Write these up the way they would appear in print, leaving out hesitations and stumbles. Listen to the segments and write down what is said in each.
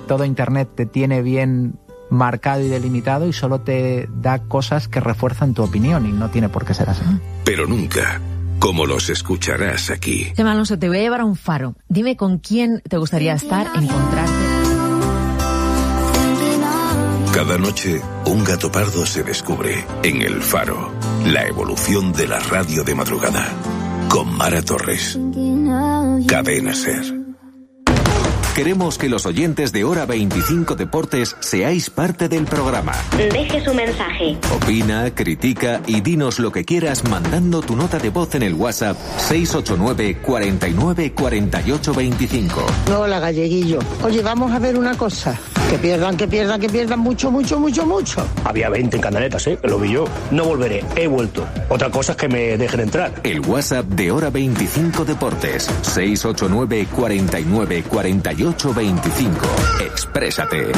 todo Internet te tiene bien marcado y delimitado y solo te da cosas que refuerzan tu opinión, y no tiene por qué ser así. Pero nunca como los escucharás aquí. Chema Alonso, te voy a llevar a un faro. Dime con quién te gustaría estar, encontrarte. Cada noche, un gato pardo se descubre en El Faro. La evolución de la radio de madrugada. Con Mara Torres. Cadena SER. Queremos que los oyentes de Hora 25 Deportes seáis parte del programa. Deje su mensaje. Opina, critica y dinos lo que quieras mandando tu nota de voz en el WhatsApp 689 49 48 25. Hola, Galleguillo. Oye, vamos a ver una cosa. Que pierdan mucho. Había 20 en Canaletas, que lo vi yo. No volveré, he vuelto. Otra cosa es que me dejen entrar. El WhatsApp de Hora 25 Deportes 689 49 48 25. Exprésate.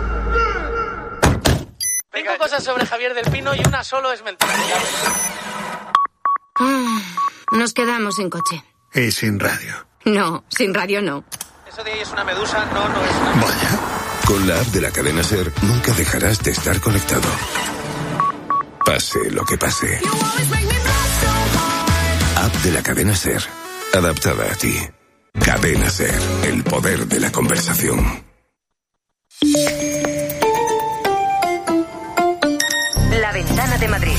Tengo cosas sobre Javier del Pino y una solo es mentira. Nos quedamos sin coche. Y sin radio. No, sin radio no. Eso de ahí es una medusa, no es una... Vaya. Con la app de la cadena SER nunca dejarás de estar conectado. Pase lo que pase. App de la cadena SER. Adaptada a ti. Cadena SER. El poder de la conversación. La Ventana de Madrid.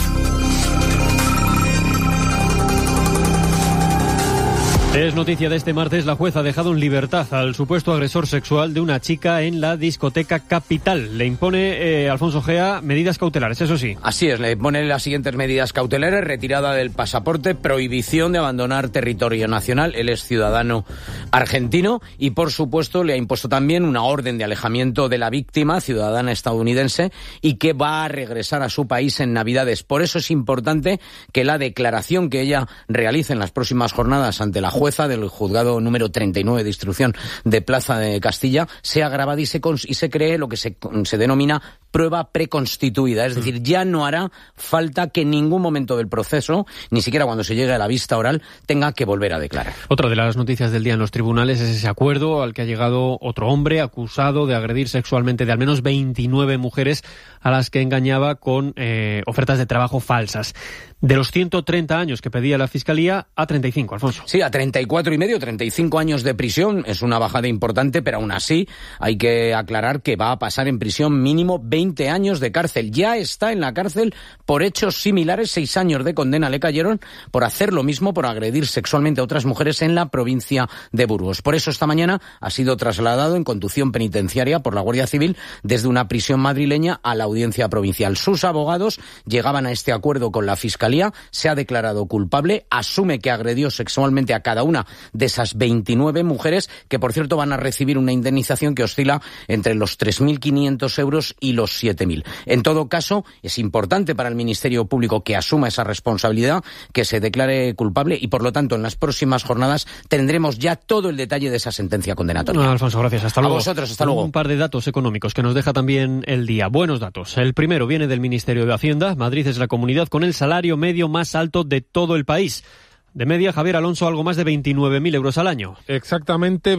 Es noticia de este martes, la jueza ha dejado en libertad al supuesto agresor sexual de una chica en la discoteca Capital. Le impone, Alfonso Gea, medidas cautelares, eso sí. Así es, le impone las siguientes medidas cautelares: retirada del pasaporte, prohibición de abandonar territorio nacional, él es ciudadano argentino, y por supuesto le ha impuesto también una orden de alejamiento de la víctima, ciudadana estadounidense, y que va a regresar a su país en Navidades. Por eso es importante que la declaración que ella realice en las próximas jornadas ante la jueza del juzgado número 39 de instrucción de Plaza de Castilla sea grabada y se cree lo que se denomina prueba preconstituida. Es decir, ya no hará falta que en ningún momento del proceso, ni siquiera cuando se llegue a la vista oral, tenga que volver a declarar. Otra de las noticias del día en los tribunales es ese acuerdo al que ha llegado otro hombre acusado de agredir sexualmente de al menos 29 mujeres a las que engañaba con ofertas de trabajo falsas. De los 130 años que pedía la Fiscalía, a 35, Alfonso. Sí, a 34 y medio, 35 años de prisión. Es una bajada importante, pero aún así hay que aclarar que va a pasar en prisión mínimo 20 años de cárcel. Ya está en la cárcel por hechos similares. 6 años de condena le cayeron por hacer lo mismo, por agredir sexualmente a otras mujeres en la provincia de Burgos. Por eso esta mañana ha sido trasladado en conducción penitenciaria por la Guardia Civil desde una prisión madrileña a la audiencia provincial. Sus abogados llegaban a este acuerdo con la Fiscalía. Se ha declarado culpable, asume que agredió sexualmente a cada una de esas 29 mujeres, que por cierto van a recibir una indemnización que oscila entre los 3.500 euros y los 7.000. En todo caso, es importante para el Ministerio Público que asuma esa responsabilidad, que se declare culpable, y por lo tanto en las próximas jornadas tendremos ya todo el detalle de esa sentencia condenatoria. Alfonso, gracias. Hasta luego. A vosotros, hasta luego. Un par de datos económicos que nos deja también el día. Buenos datos. El primero viene del Ministerio de Hacienda. Madrid es la comunidad con el salario medio más alto de todo el país. De media, Javier Alonso, algo más de 29.000 euros al año. Exactamente,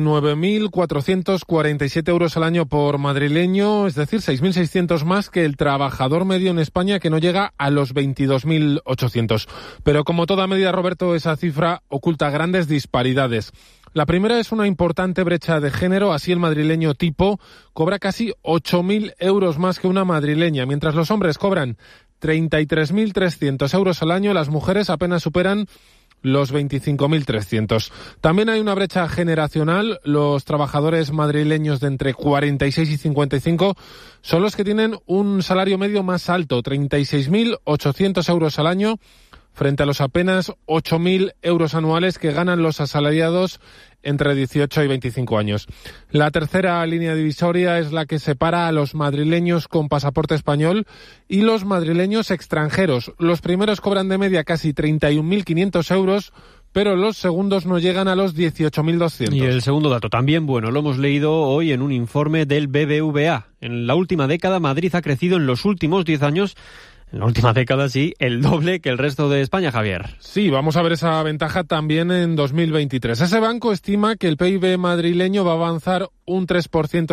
29.447 euros al año por madrileño, es decir, 6.600 más que el trabajador medio en España, que no llega a los 22.800. Pero como toda medida, Roberto, esa cifra oculta grandes disparidades. La primera es una importante brecha de género. Así, el madrileño tipo cobra casi 8.000 euros más que una madrileña. Mientras los hombres cobran 33.300 euros al año, las mujeres apenas superan los 25.300. También hay una brecha generacional. Los trabajadores madrileños de entre 46 y 55 son los que tienen un salario medio más alto, 36.800 euros al año, frente a los apenas 8.000 euros anuales que ganan los asalariados entre 18 y 25 años. La tercera línea divisoria es la que separa a los madrileños con pasaporte español y los madrileños extranjeros. Los primeros cobran de media casi 31.500 euros, pero los segundos no llegan a los 18.200. Y el segundo dato, también bueno, lo hemos leído hoy en un informe del BBVA. En la última década, Madrid ha crecido en los últimos 10 años, en la última década sí, el doble que el resto de España, Javier. Sí, vamos a ver esa ventaja también en 2023. Ese banco estima que el PIB madrileño va a avanzar un 3%